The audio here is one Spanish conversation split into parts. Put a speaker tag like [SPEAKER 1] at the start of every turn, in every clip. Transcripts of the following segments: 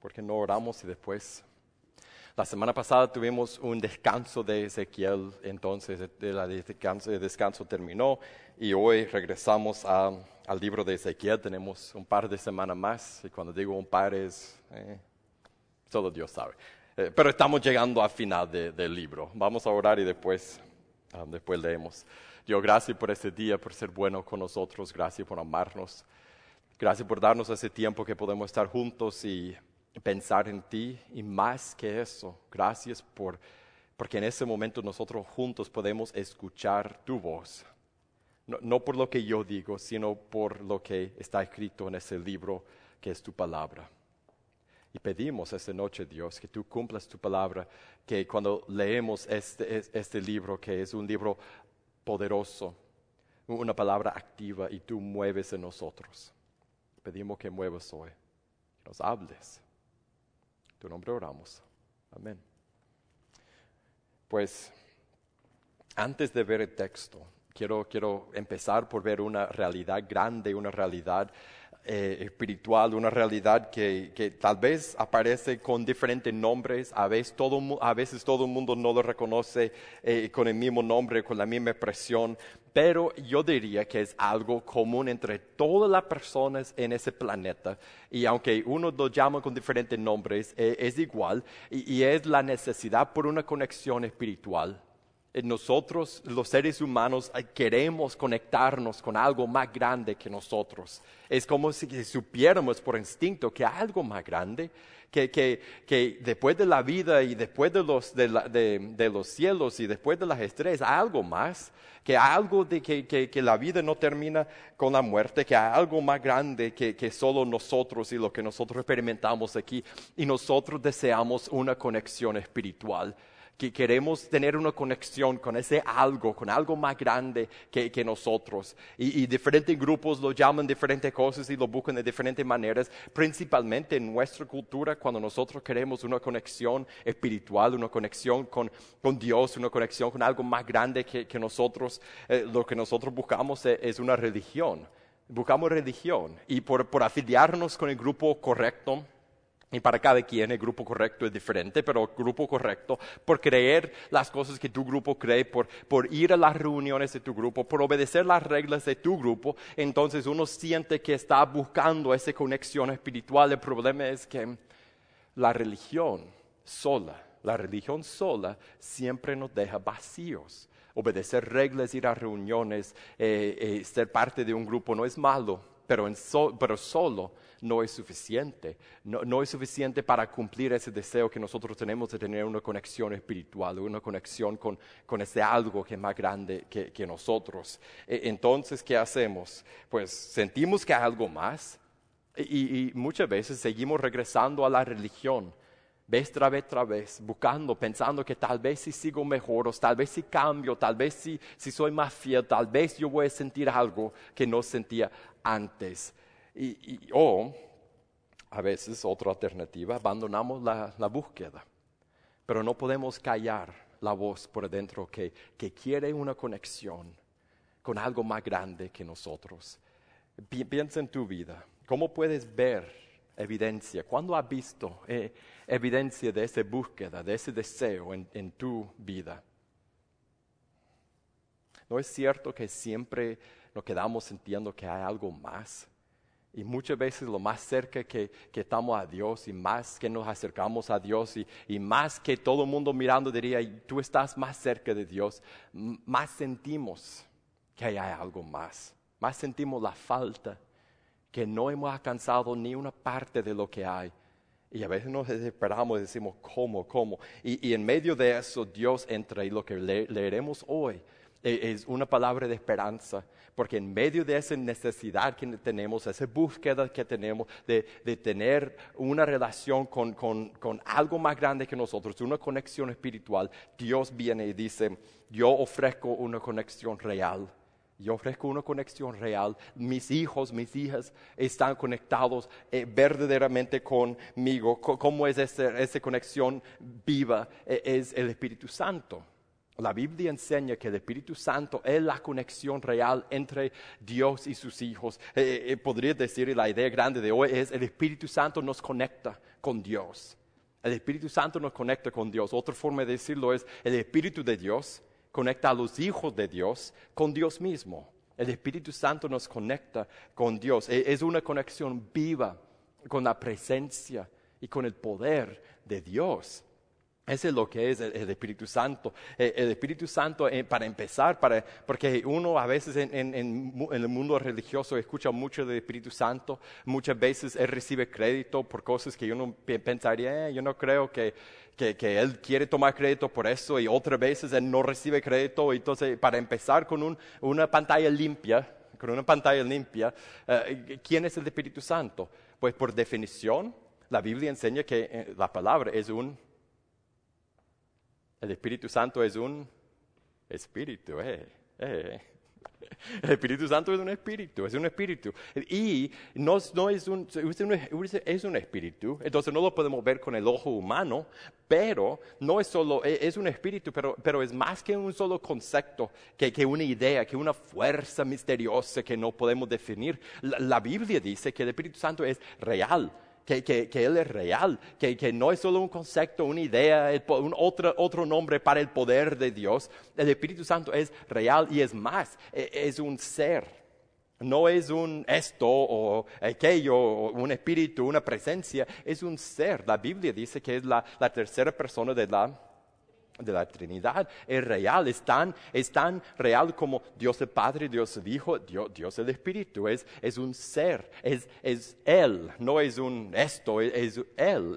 [SPEAKER 1] porque no oramos y después... La semana pasada tuvimos un descanso de Ezequiel, entonces el descanso terminó y hoy regresamos al libro de Ezequiel. Tenemos un par de semanas más y cuando digo un par es, solo Dios sabe. Pero estamos llegando al final del libro. Vamos a orar y después leemos. Dios, gracias por este día, por ser bueno con nosotros, gracias por amarnos. Gracias por darnos ese tiempo que podemos estar juntos y pensar en ti, y más que eso, gracias porque en ese momento nosotros juntos podemos escuchar tu voz, no por lo que yo digo, sino por lo que está escrito en ese libro que es tu palabra. Y pedimos esta noche, Dios, que tú cumplas tu palabra, que cuando leemos este libro, que es un libro poderoso, una palabra activa, y tú mueves en nosotros. Pedimos que muevas hoy, que nos hables. En tu nombre oramos. Amén. Pues, antes de ver el texto, quiero empezar por ver una realidad grande, una realidad espiritual, una realidad que tal vez aparece con diferentes nombres. A veces todo el mundo no lo reconoce con el mismo nombre, con la misma expresión. Pero yo diría que es algo común entre todas las personas en ese planeta. Y aunque uno lo llama con diferentes nombres, es igual. Y es la necesidad por una conexión espiritual. Nosotros, los seres humanos, queremos conectarnos con algo más grande que nosotros. Es como si supiéramos por instinto que hay algo más grande, que después de la vida y después de los cielos y después de las estrellas hay algo más, que hay algo que la vida no termina con la muerte, que hay algo más grande que solo nosotros y lo que nosotros experimentamos aquí. Y nosotros deseamos una conexión espiritual. Que queremos tener una conexión con ese algo, con algo más grande que nosotros. Y diferentes grupos lo llaman diferentes cosas y lo buscan de diferentes maneras. Principalmente en nuestra cultura, cuando nosotros queremos una conexión espiritual, una conexión con Dios, una conexión con algo más grande que nosotros, lo que nosotros buscamos es una religión. Buscamos religión y por afiliarnos con el grupo correcto. Y para cada quien el grupo correcto es diferente, pero el grupo correcto, por creer las cosas que tu grupo cree, por ir a las reuniones de tu grupo, por obedecer las reglas de tu grupo, entonces uno siente que está buscando esa conexión espiritual. El problema es que la religión sola siempre nos deja vacíos. Obedecer reglas, ir a reuniones, ser parte de un grupo no es malo, pero solo no es suficiente. No es suficiente para cumplir ese deseo que nosotros tenemos de tener una conexión espiritual, una conexión con ese algo que es más grande que nosotros. Entonces, ¿qué hacemos? Pues sentimos que hay algo más y muchas veces seguimos regresando a la religión. Vez tras vez, buscando, pensando que tal vez si sigo mejor, o tal vez si cambio, tal vez si soy más fiel, tal vez yo voy a sentir algo que no sentía antes. O a veces, otra alternativa, abandonamos la búsqueda. Pero no podemos callar la voz por dentro que quiere una conexión con algo más grande que nosotros. Piensa en tu vida. ¿Cómo puedes ver evidencia? ¿Cuándo has visto evidencia de esa búsqueda, de ese deseo en tu vida? ¿No es cierto que siempre nos quedamos sintiendo que hay algo más? Y muchas veces lo más cerca que estamos a Dios y más que nos acercamos a Dios y más que todo el mundo mirando diría, tú estás más cerca de Dios, más sentimos que hay algo más. Más sentimos la falta, que no hemos alcanzado ni una parte de lo que hay. Y a veces nos desesperamos y decimos, ¿cómo? Y en medio de eso Dios entra y lo que leeremos hoy es una palabra de esperanza, porque en medio de esa necesidad que tenemos, esa búsqueda que tenemos de tener una relación con algo más grande que nosotros, una conexión espiritual, Dios viene y dice, yo ofrezco una conexión real. Yo ofrezco una conexión real. Mis hijos, mis hijas están conectados verdaderamente conmigo. ¿Cómo es esa conexión viva? Es el Espíritu Santo. La Biblia enseña que el Espíritu Santo es la conexión real entre Dios y sus hijos. Podría decir, la idea grande de hoy es el Espíritu Santo nos conecta con Dios. El Espíritu Santo nos conecta con Dios. Otra forma de decirlo es el Espíritu de Dios conecta a los hijos de Dios con Dios mismo. El Espíritu Santo nos conecta con Dios. Es una conexión viva con la presencia y con el poder de Dios. Ese es lo que es el Espíritu Santo. El Espíritu Santo, para empezar, porque uno a veces en el mundo religioso escucha mucho del Espíritu Santo. Muchas veces él recibe crédito por cosas que uno pensaría, yo no creo que él quiere tomar crédito por eso, y otras veces él no recibe crédito. Entonces, para empezar con una pantalla limpia, ¿quién es el Espíritu Santo? Pues por definición, la Biblia enseña que la palabra es el Espíritu Santo es un espíritu. El Espíritu Santo es un espíritu. Y no es un espíritu, entonces no lo podemos ver con el ojo humano, pero no es solo, es un espíritu, pero es más que un solo concepto, que una idea, que una fuerza misteriosa que no podemos definir. La Biblia dice que el Espíritu Santo es real. Que Él es real, que no es solo un concepto, una idea, otro nombre para el poder de Dios. El Espíritu Santo es real y es más, es un ser. No es un esto o aquello, o un espíritu, una presencia, es un ser. La Biblia dice que es la tercera persona de la Trinidad. Es real, es tan real como Dios el Padre, Dios el Hijo, Dios el Espíritu. Es un ser, es Él, no es un esto, es Él,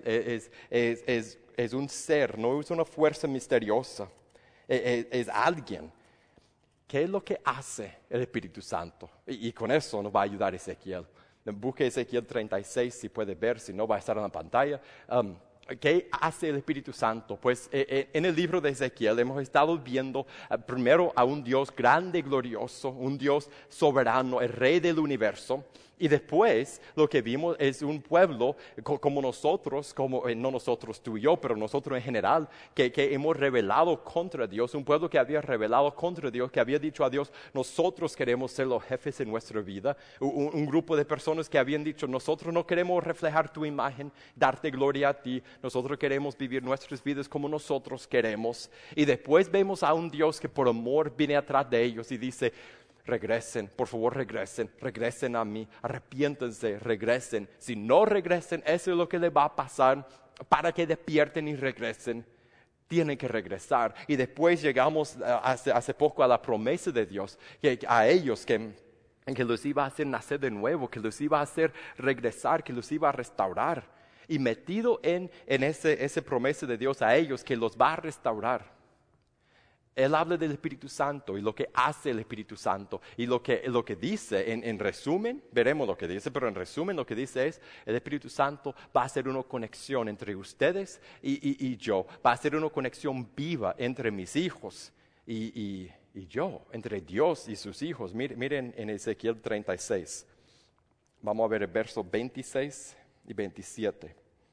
[SPEAKER 1] es un ser, no es una fuerza misteriosa, es alguien. ¿Qué es lo que hace el Espíritu Santo? Y con eso nos va a ayudar Ezequiel. Busque Ezequiel 36 si puede ver, si no va a estar en la pantalla. ¿Qué hace el Espíritu Santo? Pues en el libro de Ezequiel hemos estado viendo primero a un Dios grande y glorioso, un Dios soberano, el Rey del universo. Y después lo que vimos es un pueblo como nosotros, no nosotros tú y yo, pero nosotros en general, que hemos rebelado contra Dios, un pueblo que había rebelado contra Dios, que había dicho a Dios, nosotros queremos ser los jefes en nuestra vida. Un grupo de personas que habían dicho, nosotros no queremos reflejar tu imagen, darte gloria a ti, nosotros queremos vivir nuestras vidas como nosotros queremos. Y después vemos a un Dios que por amor viene atrás de ellos y dice, regresen, por favor regresen a mí, arrepiéntense, regresen. Si no regresen, eso es lo que les va a pasar para que despierten y regresen. Tienen que regresar. Y después llegamos hace poco a la promesa de Dios, a ellos que los iba a hacer nacer de nuevo, que los iba a hacer regresar, que los iba a restaurar. Y metido en esa promesa de Dios a ellos que los va a restaurar. Él habla del Espíritu Santo y lo que hace el Espíritu Santo. Y lo que dice, en resumen, veremos lo que dice, pero en resumen lo que dice es, el Espíritu Santo va a hacer una conexión entre ustedes y yo. Va a hacer una conexión viva entre mis hijos y yo, entre Dios y sus hijos. Miren en Ezequiel 36. Vamos a ver el verso 26 y 27.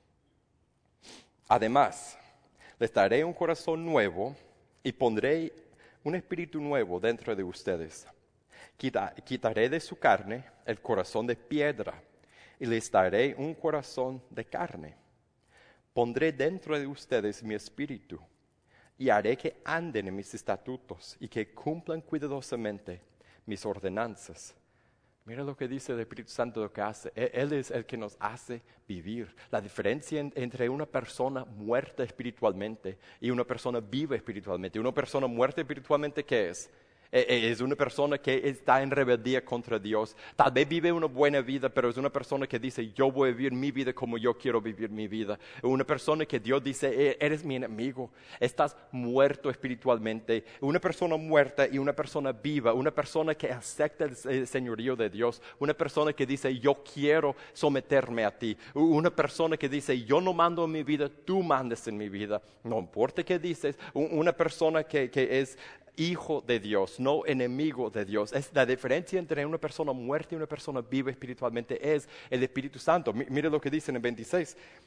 [SPEAKER 1] Además, les daré un corazón nuevo y pondré un espíritu nuevo dentro de ustedes. Quitaré de su carne el corazón de piedra y les daré un corazón de carne. Pondré dentro de ustedes mi espíritu y haré que anden en mis estatutos y que cumplan cuidadosamente mis ordenanzas. Mira lo que dice el Espíritu Santo, lo que hace. Él es el que nos hace vivir. La diferencia entre una persona muerta espiritualmente y una persona viva espiritualmente. Una persona muerta espiritualmente, ¿qué es? Es una persona que está en rebeldía contra Dios. Tal vez vive una buena vida, pero es una persona que dice, yo voy a vivir mi vida como yo quiero vivir mi vida. Una persona que Dios dice, eres mi enemigo, estás muerto espiritualmente. Una persona muerta y una persona viva, una persona que acepta el señorío de Dios. Una persona que dice, yo quiero someterme a ti. Una persona que dice, yo no mando en mi vida, tú mandas en mi vida. No importa qué dices. Una persona que es hijo de Dios, no enemigo de Dios. Es la diferencia entre una persona muerta y una persona viva espiritualmente es el Espíritu Santo. Mire lo que dice en el 26.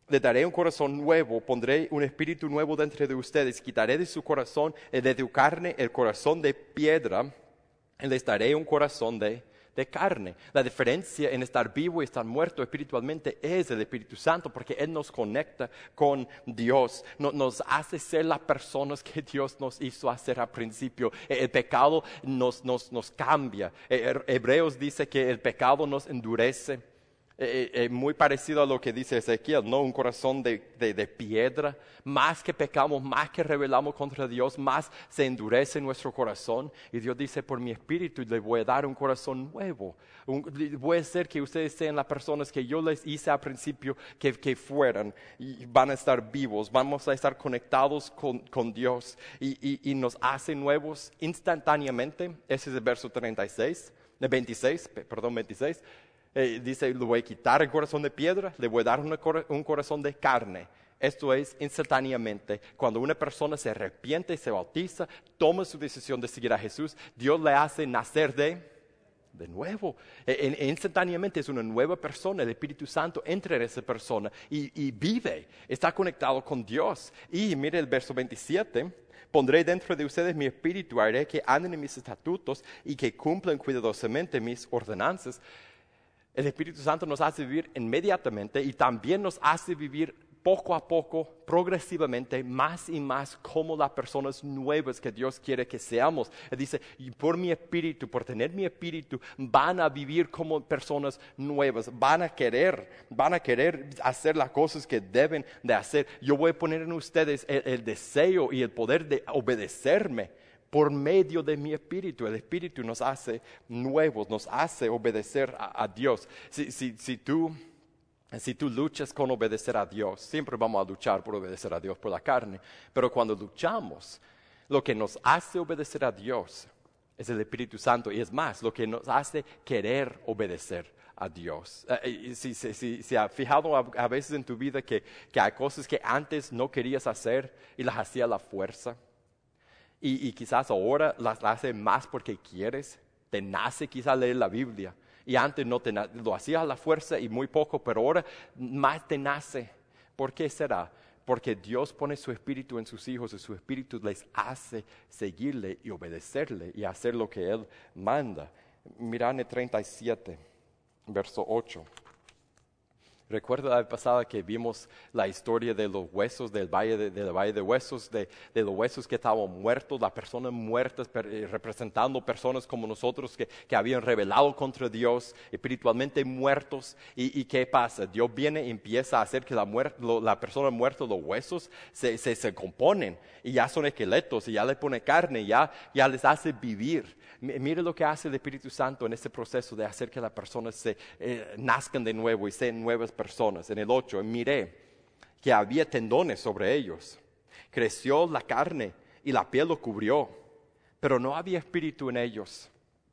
[SPEAKER 1] Le daré un corazón nuevo, pondré un espíritu nuevo dentro de ustedes, quitaré de su corazón, de tu carne, el corazón de piedra, y les daré un corazón de carne. La diferencia en estar vivo y estar muerto espiritualmente es el Espíritu Santo, porque Él nos conecta con Dios, nos hace ser las personas que Dios nos hizo hacer al principio. El pecado nos cambia. Hebreos dice que el pecado nos endurece. Muy parecido a lo que dice Ezequiel, ¿no? Un corazón de piedra. Más que pecamos, más que rebelamos contra Dios, más se endurece nuestro corazón. Y Dios dice, por mi espíritu le voy a dar un corazón nuevo. Voy a hacer que ustedes sean las personas que yo les hice al principio que fueran. Y van a estar vivos, vamos a estar conectados con Dios. Y nos hace nuevos instantáneamente. Ese es el verso 26. Dice, le voy a quitar el corazón de piedra, le voy a dar un corazón de carne. Esto es instantáneamente. Cuando una persona se arrepiente y se bautiza, toma su decisión de seguir a Jesús, Dios le hace nacer de nuevo. Instantáneamente es una nueva persona. El Espíritu Santo entra en esa persona y vive, está conectado con Dios. Y mire el verso 27. Pondré dentro de ustedes mi espíritu, haré que anden en mis estatutos y que cumplan cuidadosamente mis ordenanzas. El Espíritu Santo nos hace vivir inmediatamente y también nos hace vivir poco a poco, progresivamente, más y más como las personas nuevas que Dios quiere que seamos. Él dice, y por mi espíritu, por tener mi espíritu, van a vivir como personas nuevas, van a querer hacer las cosas que deben de hacer. Yo voy a poner en ustedes el deseo y el poder de obedecerme. Por medio de mi espíritu. El espíritu nos hace nuevos, nos hace obedecer a Dios. Si tú luchas con obedecer a Dios, siempre vamos a luchar por obedecer a Dios por la carne, pero cuando luchamos, lo que nos hace obedecer a Dios es el Espíritu Santo, y es más, lo que nos hace querer obedecer a Dios. Si has fijado a veces en tu vida que hay cosas que antes no querías hacer y las hacías a la fuerza, y quizás ahora las haces más porque quieres, te nace quizás leer la Biblia. Y antes no lo hacías a la fuerza y muy poco, pero ahora más te nace. ¿Por qué será? Porque Dios pone su espíritu en sus hijos y su espíritu les hace seguirle y obedecerle y hacer lo que Él manda. Mirad en el 37, verso 8. Recuerda la vez pasada que vimos la historia de los huesos del valle de huesos, de los huesos que estaban muertos, las personas muertas representando personas como nosotros que habían rebelado contra Dios, espiritualmente muertos. ¿Y qué pasa? Dios viene y empieza a hacer que la persona muerta, los huesos, se componen y ya son esqueletos y ya le pone carne, ya les hace vivir. Mire lo que hace el Espíritu Santo en este proceso de hacer que las personas se nazcan de nuevo y sean nuevas personas. En el 8, miré que había tendones sobre ellos. Creció la carne y la piel lo cubrió, pero no había espíritu en ellos.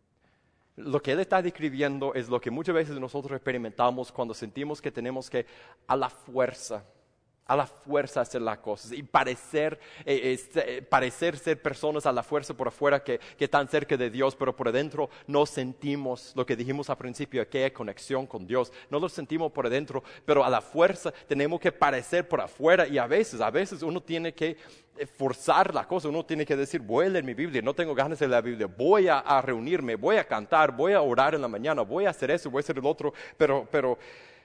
[SPEAKER 1] Lo que él está describiendo es lo que muchas veces nosotros experimentamos cuando sentimos que tenemos que a la fuerza hacer las cosas y parecer ser personas a la fuerza por afuera que están cerca de Dios, pero por adentro no sentimos lo que dijimos al principio, aquella conexión con Dios. No lo sentimos por adentro, pero a la fuerza tenemos que parecer por afuera, y a veces uno tiene que forzar la cosa. Uno tiene que decir, voy a leer mi Biblia, no tengo ganas de leer la Biblia, voy a reunirme, voy a cantar, voy a orar en la mañana, voy a hacer eso, voy a hacer el otro, pero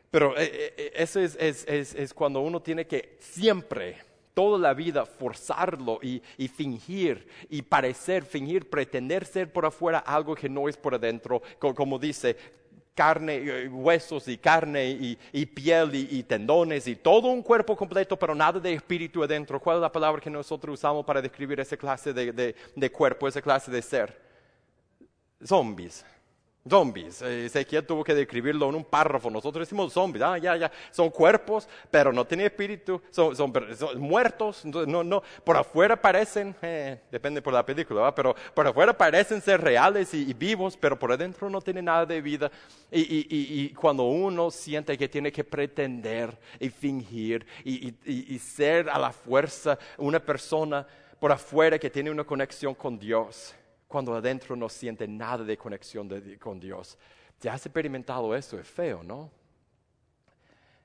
[SPEAKER 1] eso es cuando uno tiene que siempre, toda la vida, forzarlo y fingir y fingir, pretender ser por afuera algo que no es por adentro, como dice, carne, huesos y carne y piel y tendones y todo un cuerpo completo, pero nada de espíritu adentro. ¿Cuál es la palabra que nosotros usamos para describir esa clase de cuerpo, esa clase de ser? Zombies. Ezequiel tuvo que describirlo en un párrafo. Nosotros decimos zombies, ya. Son cuerpos, pero no tienen espíritu, son muertos. No, por afuera parecen, depende por la película, ¿verdad? Pero por afuera parecen ser reales y vivos, pero por adentro no tienen nada de vida. Y cuando uno siente que tiene que pretender y fingir y ser a la fuerza una persona por afuera que tiene una conexión con Dios, cuando adentro no siente nada de conexión con Dios. ¿Ya has experimentado eso? Es feo, ¿no?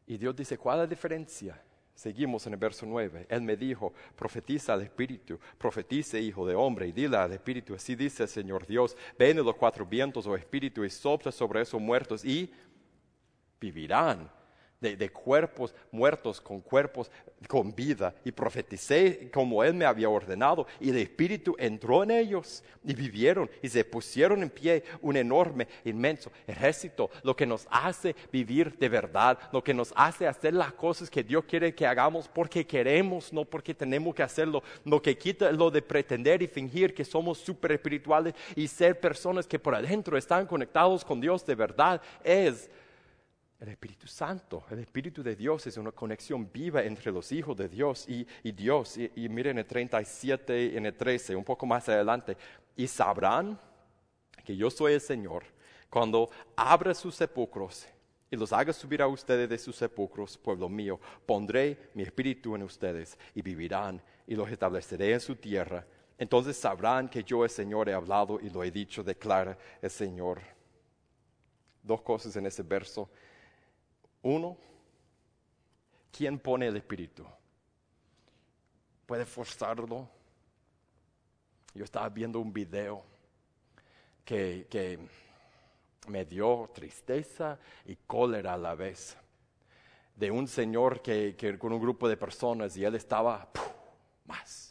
[SPEAKER 1] Y Dios dice, ¿cuál es la diferencia? Seguimos en el verso 9. Él me dijo, profetiza al Espíritu, profetice, hijo de hombre, y dile al Espíritu, así dice el Señor Dios, ven de los cuatro vientos, oh Espíritu, y sopla sobre esos muertos, y vivirán. De cuerpos muertos con cuerpos con vida. Y profeticé como Él me había ordenado. Y el Espíritu entró en ellos y vivieron y se pusieron en pie un enorme, inmenso ejército. Lo que nos hace vivir de verdad, lo que nos hace hacer las cosas que Dios quiere que hagamos porque queremos, no porque tenemos que hacerlo. Lo que quita lo de pretender y fingir que somos súper espirituales y ser personas que por adentro están conectados con Dios de verdad es el Espíritu Santo. El Espíritu de Dios es una conexión viva entre los hijos de Dios y Dios. Y miren el 37 y en el 13, un poco más adelante. Y sabrán que yo soy el Señor cuando abra sus sepulcros y los haga subir a ustedes de sus sepulcros, pueblo mío. Pondré mi espíritu en ustedes y vivirán y los estableceré en su tierra. Entonces sabrán que yo el Señor he hablado y lo he dicho, declara el Señor. Dos cosas en ese verso. Uno, ¿quién pone el Espíritu? ¿Puede forzarlo? Yo estaba viendo un video que me dio tristeza y cólera a la vez. De un señor que con un grupo de personas y él estaba más.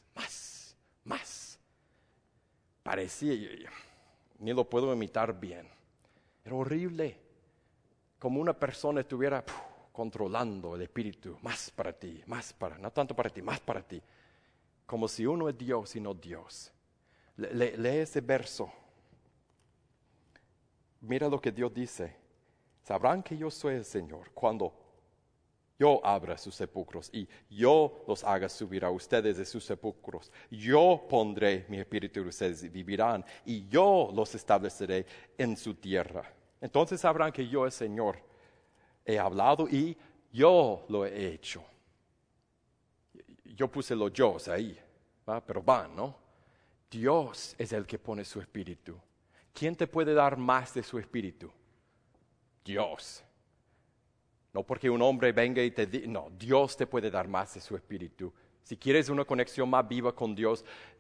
[SPEAKER 1] Parecía, ni lo puedo imitar bien. Era horrible. Como una persona estuviera controlando el espíritu, más para ti, no tanto para ti, más para ti. Como si uno es Dios y no Dios. Lee ese verso. Mira lo que Dios dice. Sabrán que yo soy el Señor cuando yo abra sus sepulcros y yo los haga subir a ustedes de sus sepulcros. Yo pondré mi espíritu en ustedes y vivirán y yo los estableceré en su tierra. Entonces sabrán que yo, el Señor, he hablado y yo lo he hecho. Yo puse los yo ahí, ¿va? Pero van, ¿no? Dios es el que pone su espíritu. ¿Quién te puede dar más de su espíritu? Dios. No porque un hombre venga y te diga, no, Dios te puede dar más de su espíritu. Si quieres una conexión más viva con Dios,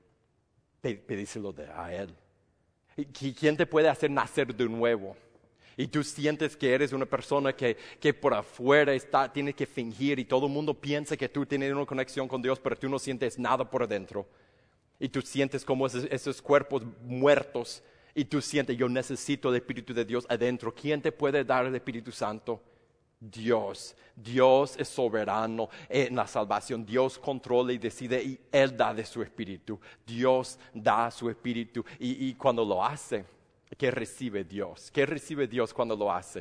[SPEAKER 1] pedíselo a Él. ¿Y quién te puede hacer nacer de nuevo? Y tú sientes que eres una persona que por afuera tiene que fingir y todo el mundo piensa que tú tienes una conexión con Dios, pero tú no sientes nada por adentro. Y tú sientes como esos cuerpos muertos y tú sientes, yo necesito el Espíritu de Dios adentro. ¿Quién te puede dar el Espíritu Santo? Dios. Dios es soberano en la salvación. Dios controla y decide y Él da de su Espíritu. Dios da su Espíritu y cuando lo hace, ¿qué recibe Dios? ¿Qué recibe Dios cuando lo hace?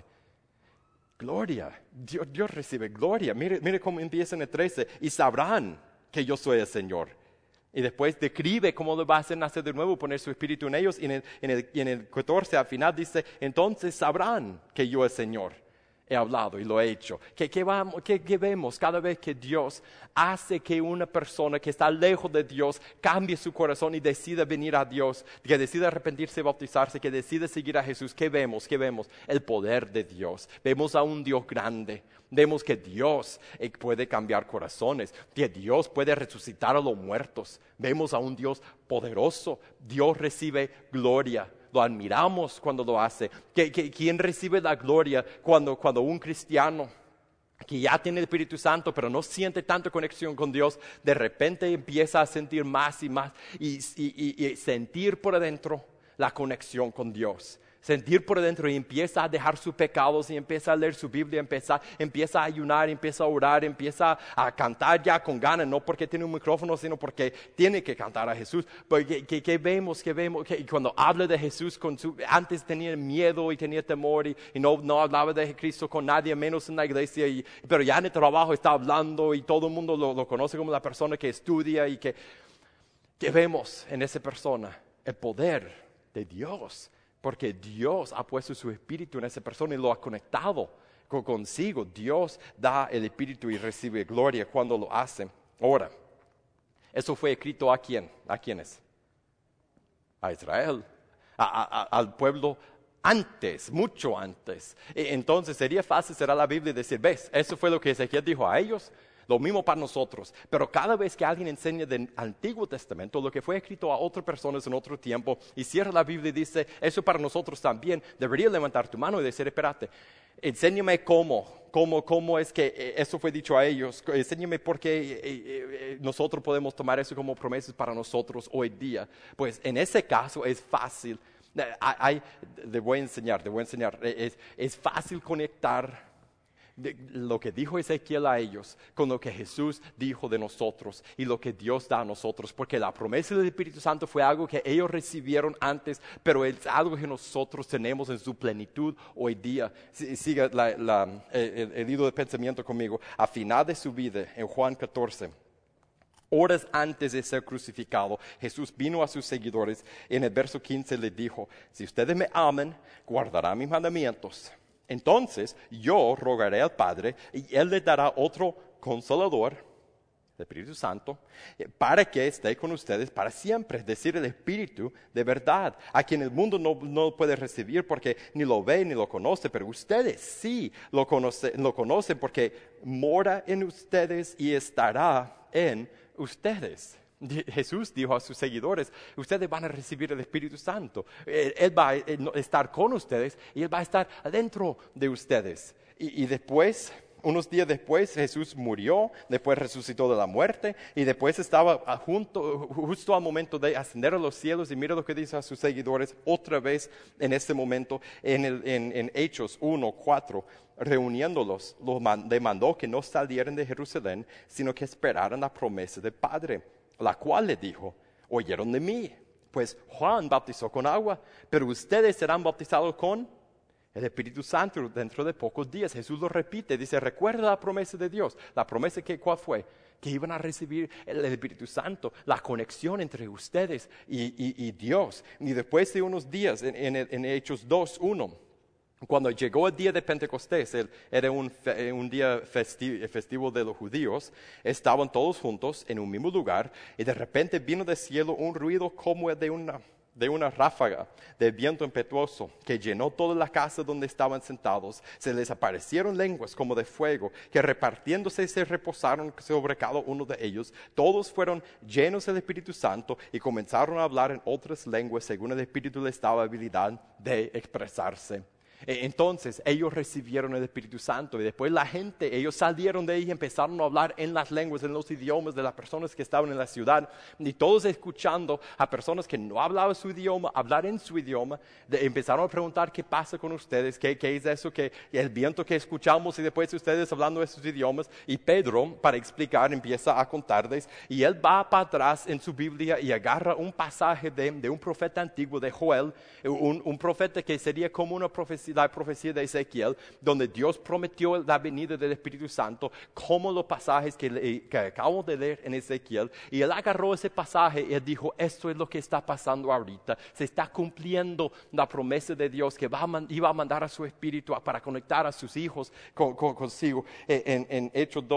[SPEAKER 1] Gloria. Dios recibe gloria. Mire cómo empieza en el 13. Y sabrán que yo soy el Señor. Y después describe cómo lo va a hacer nacer de nuevo, poner su espíritu en ellos. Y en el 14 al final dice, entonces sabrán que yo el Señor he hablado y lo he hecho. ¿Qué vemos cada vez que Dios hace que una persona que está lejos de Dios cambie su corazón y decida venir a Dios, que decida arrepentirse y bautizarse, que decida seguir a Jesús? ¿Qué vemos? El poder de Dios. Vemos a un Dios grande. Vemos que Dios puede cambiar corazones, que Dios puede resucitar a los muertos. Vemos a un Dios poderoso. Dios recibe gloria. Lo admiramos cuando lo hace. ¿Quién recibe la gloria cuando un cristiano que ya tiene el Espíritu Santo pero no siente tanta conexión con Dios, de repente empieza a sentir más y más y sentir por adentro la conexión con Dios? Sentir por dentro y empieza a dejar sus pecados y empieza a leer su Biblia, empieza a ayunar, empieza a orar, empieza a cantar ya con ganas, no porque tiene un micrófono, sino porque tiene que cantar a Jesús. ¿Qué vemos? Que cuando habla de Jesús, antes tenía miedo y tenía temor y no hablaba de Cristo con nadie, menos en la iglesia, pero ya en el trabajo está hablando y todo el mundo lo conoce como la persona que estudia y que vemos en esa persona el poder de Dios. Porque Dios ha puesto su espíritu en esa persona y lo ha conectado consigo. Dios da el espíritu y recibe gloria cuando lo hace. Ahora, ¿eso fue escrito a quién? ¿A quiénes? A Israel. Al pueblo antes, mucho antes. Entonces sería fácil cerrar la Biblia y decir, ves, eso fue lo que Ezequiel dijo a ellos, lo mismo para nosotros. Pero cada vez que alguien enseña del Antiguo Testamento, lo que fue escrito a otras personas en otro tiempo, y cierra la Biblia y dice, eso para nosotros también, deberías levantar tu mano y decir, espérate, enséñame cómo es que eso fue dicho a ellos, enséñame por qué nosotros podemos tomar eso como promesas para nosotros hoy día. Pues en ese caso es fácil, te voy a enseñar, es fácil conectar lo que dijo Ezequiel a ellos con lo que Jesús dijo de nosotros y lo que Dios da a nosotros, porque la promesa del Espíritu Santo fue algo que ellos recibieron antes, pero es algo que nosotros tenemos en su plenitud hoy día. Siga el hilo de pensamiento conmigo. A final de su vida, en Juan 14, horas antes de ser crucificado, Jesús vino a sus seguidores. En el verso 15 les dijo, si ustedes me aman, guardarán mis mandamientos. Entonces yo rogaré al Padre y Él les dará otro consolador, el Espíritu Santo, para que esté con ustedes para siempre. Es decir, el Espíritu de verdad, a quien el mundo no puede recibir porque ni lo ve ni lo conoce, pero ustedes sí lo conocen porque mora en ustedes y estará en ustedes. Jesús dijo a sus seguidores, ustedes van a recibir el Espíritu Santo. Él va a estar con ustedes y Él va a estar adentro de ustedes. Y después, unos días después, Jesús murió, después resucitó de la muerte y después estaba justo al momento de ascender a los cielos. Y mira lo que dice a sus seguidores otra vez en este momento, en Hechos 1:4. Reuniéndolos, los demandó que no salieran de Jerusalén, sino que esperaran la promesa del Padre, la cual le dijo, oyeron de mí, pues Juan bautizó con agua, pero ustedes serán bautizados con el Espíritu Santo dentro de pocos días. Jesús lo repite, dice, recuerda la promesa de Dios. La promesa ¿cuál fue? Que iban a recibir el Espíritu Santo, la conexión entre ustedes y Dios. Y después de unos días, en Hechos 2:1, cuando llegó el día de Pentecostés, era un día festivo de los judíos, estaban todos juntos en un mismo lugar y de repente vino del cielo un ruido como el de una ráfaga de viento impetuoso que llenó toda la casa donde estaban sentados. Se les aparecieron lenguas como de fuego que repartiéndose se reposaron sobre cada uno de ellos. Todos fueron llenos del Espíritu Santo y comenzaron a hablar en otras lenguas según el Espíritu les daba habilidad de expresarse. Entonces ellos recibieron el Espíritu Santo y después ellos salieron de ahí y empezaron a hablar en las lenguas, en los idiomas de las personas que estaban en la ciudad, y todos escuchando a personas que no hablaban su idioma, hablar en su idioma. Empezaron a preguntar qué pasa con ustedes, qué es eso, el viento que escuchamos y después ustedes hablando de sus idiomas. Y Pedro, para explicar, empieza a contarles y él va para atrás en su Biblia y agarra un pasaje de un profeta antiguo, de Joel, un profeta que sería como una profecía, la profecía de Ezequiel, donde Dios prometió la venida del Espíritu Santo, como los pasajes que acabo de leer en Ezequiel. Y él agarró ese pasaje y él dijo, esto es lo que está pasando ahorita. Se está cumpliendo la promesa de Dios que iba a mandar a su Espíritu para conectar a sus hijos consigo. En Hechos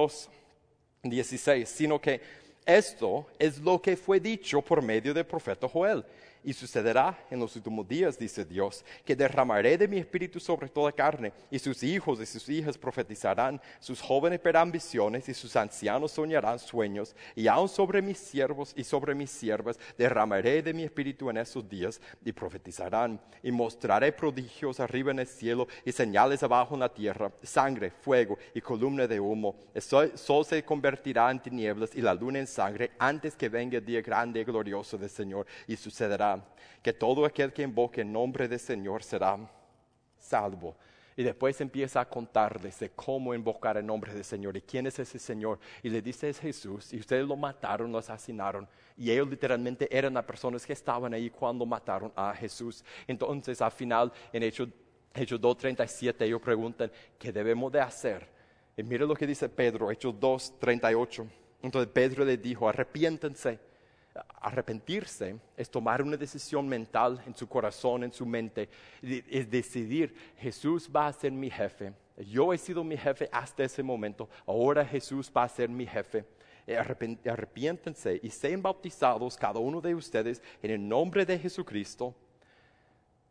[SPEAKER 1] 2:16, sino que esto es lo que fue dicho por medio del profeta Joel. Y sucederá en los últimos días, dice Dios, que derramaré de mi espíritu sobre toda carne, y sus hijos y sus hijas profetizarán, sus jóvenes verán visiones, y sus ancianos soñarán sueños, y aun sobre mis siervos y sobre mis siervas derramaré de mi espíritu en esos días, y profetizarán, y mostraré prodigios arriba en el cielo, y señales abajo en la tierra, sangre, fuego y columna de humo. El sol se convertirá en tinieblas y la luna en sangre, antes que venga el día grande y glorioso del Señor. Y sucederá que todo aquel que invoque el nombre del Señor será salvo. Y después empieza a contarles de cómo invocar el nombre del Señor y quién es ese Señor. Y le dice, es Jesús, y ustedes lo mataron, lo asesinaron. Y ellos literalmente eran las personas que estaban ahí cuando mataron a Jesús. Entonces al final, en Hechos 2:37, ellos preguntan, ¿qué debemos de hacer? Y mire lo que dice Pedro, Hechos 2:38. Entonces Pedro les dijo, arrepiéntense. Arrepentirse es tomar una decisión mental en su corazón, en su mente, es decidir, Jesús va a ser mi jefe. Yo he sido mi jefe hasta ese momento, ahora Jesús va a ser mi jefe. Arrepiéntense y sean bautizados cada uno de ustedes en el nombre de Jesucristo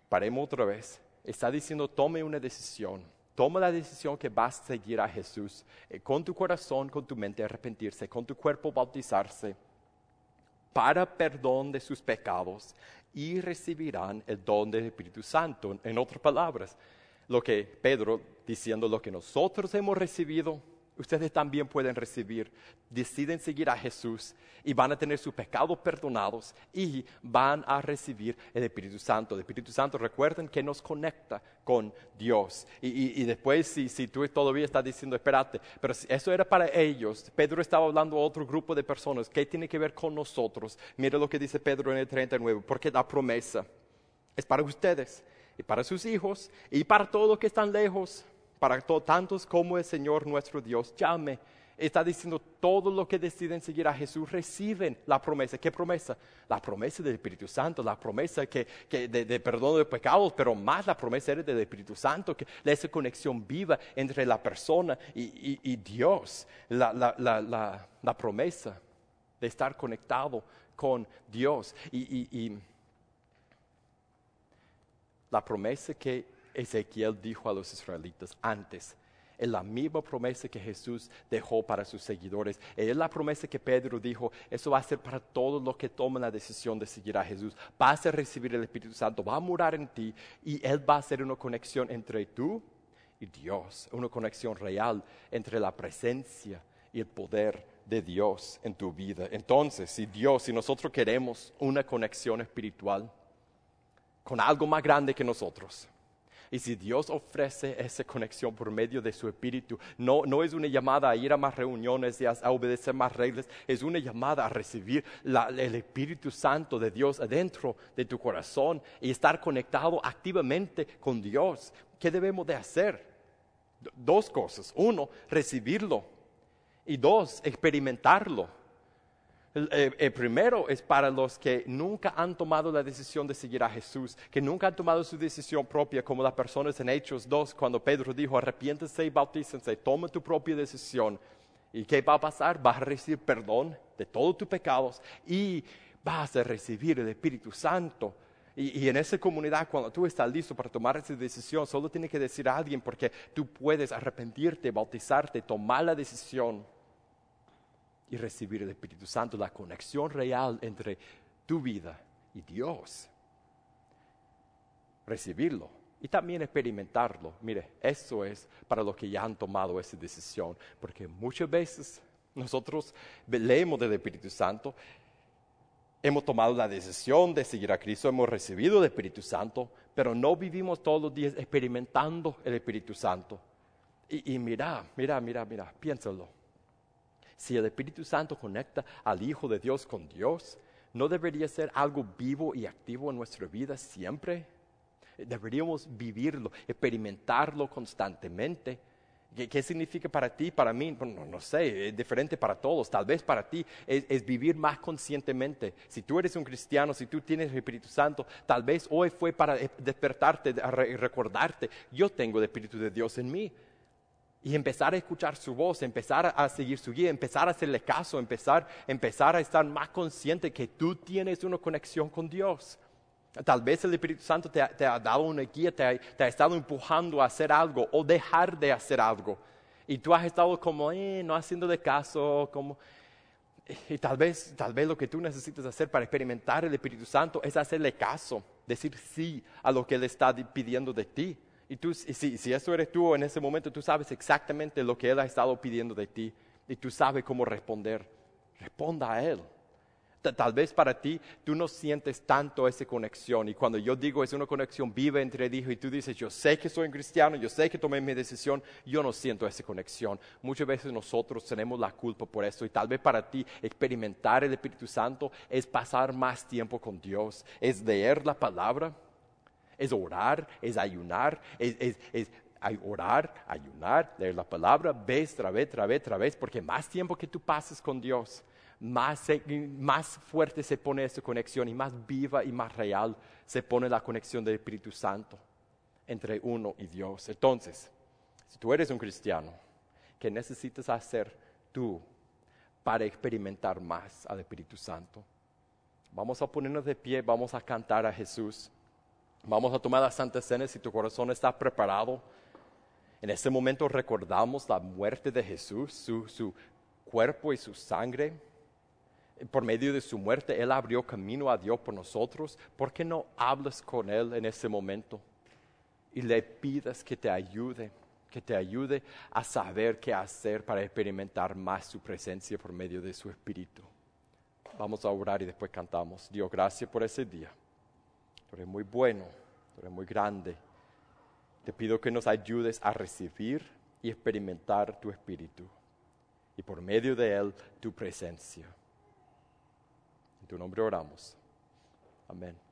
[SPEAKER 1] paremos otra vez. Está diciendo, tome una decisión. Toma la decisión que vas a seguir a Jesús. Con tu corazón, con tu mente arrepentirse, con tu cuerpo bautizarse, para perdón de sus pecados, y recibirán el don del Espíritu Santo. En otras palabras, lo que Pedro diciendo, lo que nosotros hemos recibido, ustedes también pueden recibir. Deciden seguir a Jesús y van a tener sus pecados perdonados y van a recibir el Espíritu Santo. El Espíritu Santo, recuerden que nos conecta con Dios. Y después, si tú todavía estás diciendo, espérate, pero si eso era para ellos, Pedro estaba hablando a otro grupo de personas. ¿Qué tiene que ver con nosotros? Mira lo que dice Pedro en el 39, porque la promesa es para ustedes y para sus hijos y para todos los que están lejos, para tantos como el Señor nuestro Dios llame. Está diciendo, todo lo que deciden seguir a Jesús reciben la promesa. ¿Qué promesa? La promesa del Espíritu Santo, la promesa de perdón de pecados, pero más la promesa del Espíritu Santo, que esa conexión viva entre la persona y Dios. La promesa de estar conectado con Dios. Y la promesa que Ezequiel dijo a los israelitas antes, es la misma promesa que Jesús dejó para sus seguidores. Es la promesa que Pedro dijo, eso va a ser para todos los que toman la decisión de seguir a Jesús. Vas a recibir el Espíritu Santo, va a morar en ti y Él va a hacer una conexión entre tú y Dios, una conexión real entre la presencia y el poder de Dios en tu vida. Entonces, si nosotros queremos una conexión espiritual con algo más grande que nosotros, y si Dios ofrece esa conexión por medio de su Espíritu, no es una llamada a ir a más reuniones y a obedecer más reglas, es una llamada a recibir el Espíritu Santo de Dios adentro de tu corazón y estar conectado activamente con Dios. ¿Qué debemos de hacer? Dos cosas. Uno, recibirlo. Y dos, experimentarlo. El primero es para los que nunca han tomado la decisión de seguir a Jesús, que nunca han tomado su decisión propia, como las personas en Hechos 2, cuando Pedro dijo, arrepiéntense y bautícense, toma tu propia decisión. ¿Y qué va a pasar? Vas a recibir perdón de todos tus pecados y vas a recibir el Espíritu Santo. Y en esa comunidad, cuando tú estás listo para tomar esa decisión, solo tienes que decir a alguien, porque tú puedes arrepentirte, bautizarte, tomar la decisión y recibir el Espíritu Santo, la conexión real entre tu vida y Dios. Recibirlo y también experimentarlo. Mire, eso es para los que ya han tomado esa decisión, porque muchas veces nosotros leemos del Espíritu Santo, hemos tomado la decisión de seguir a Cristo, hemos recibido el Espíritu Santo, pero no vivimos todos los días experimentando el Espíritu Santo. Y mira, piénsalo. Si el Espíritu Santo conecta al Hijo de Dios con Dios, ¿no debería ser algo vivo y activo en nuestra vida siempre? Deberíamos vivirlo, experimentarlo constantemente. ¿Qué significa para ti, para mí? Bueno, no sé, es diferente para todos. Tal vez para ti es vivir más conscientemente. Si tú eres un cristiano, si tú tienes el Espíritu Santo, tal vez hoy fue para despertarte, recordarte, yo tengo el Espíritu de Dios en mí. Y empezar a escuchar su voz, empezar a seguir su guía, empezar a hacerle caso, empezar a estar más consciente que tú tienes una conexión con Dios. Tal vez el Espíritu Santo te ha dado una guía, te ha estado empujando a hacer algo o dejar de hacer algo. Y tú has estado como, no haciéndole caso, y tal vez lo que tú necesitas hacer para experimentar el Espíritu Santo es hacerle caso, decir sí a lo que Él está pidiendo de ti. Y si eso eres tú en ese momento, tú sabes exactamente lo que Él ha estado pidiendo de ti. Y tú sabes cómo responder. Responda a Él. Tal vez para ti, tú no sientes tanto esa conexión. Y cuando yo digo es una conexión viva entre el Hijo y tú dices, yo sé que soy un cristiano, yo sé que tomé mi decisión, yo no siento esa conexión. Muchas veces nosotros tenemos la culpa por eso. Y tal vez para ti, experimentar el Espíritu Santo es pasar más tiempo con Dios, es leer la palabra, es orar, es ayunar, es orar, ayunar, leer la palabra, vez tras vez, porque más tiempo que tú pases con Dios, más fuerte se pone esa conexión y más viva y más real se pone la conexión del Espíritu Santo entre uno y Dios. Entonces, si tú eres un cristiano, ¿qué necesitas hacer tú para experimentar más al Espíritu Santo? Vamos a ponernos de pie, vamos a cantar a Jesús. Vamos a tomar la Santa Cena si tu corazón está preparado. En ese momento recordamos la muerte de Jesús, su cuerpo y su sangre. Por medio de su muerte, Él abrió camino a Dios por nosotros. ¿Por qué no hablas con Él en ese momento y le pidas que te ayude a saber qué hacer para experimentar más su presencia por medio de su Espíritu? Vamos a orar y después cantamos. Dios, gracias por ese día. Tú eres muy bueno, tú eres muy grande. Te pido que nos ayudes a recibir y experimentar tu Espíritu y por medio de Él tu presencia. En tu nombre oramos. Amén.